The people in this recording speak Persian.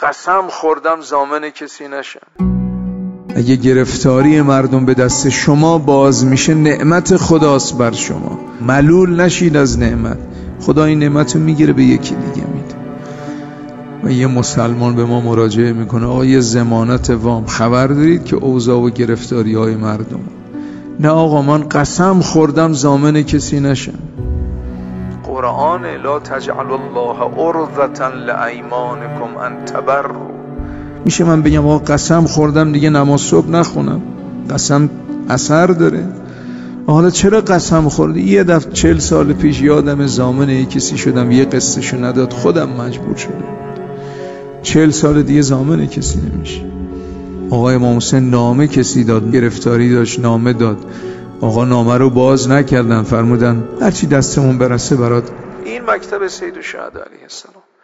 قسم خوردم ضامن کسی نشم. اگه گرفتاری مردم به دست شما باز میشه، نعمت خداست بر شما. ملول نشید از نعمت. خدا این نعمت رو میگیره به یکی دیگه میده. و یه مسلمان به ما مراجعه میکنه آقا یه ضمانت وام خبر دارید که اوضاع و گرفتاری های مردم؟ نه آقا من قسم خوردم ضامن کسی نشم. قرآن لا تجعل الله عرضة لایمانکم ان تبروا. میشه من بگم آقا قسم خوردم دیگه نماز صبح نخونم؟ قسم اثر داره؟ حالا چرا قسم خوردی؟ یه دفعه 40 سال پیش یادم ضامن یه کسی شدم، یه قصهشو نداد، خودم مجبور شدم. 40 سال دیگه ضامن کسی نمیشه. آقا امام حسین نامه کسی داد، گرفتاری داشت، نامه داد. آقا نامه رو باز نکردن، فرمودن هرچی دستمون برسه برات. این مکتب سید الشهدا علیه السلام.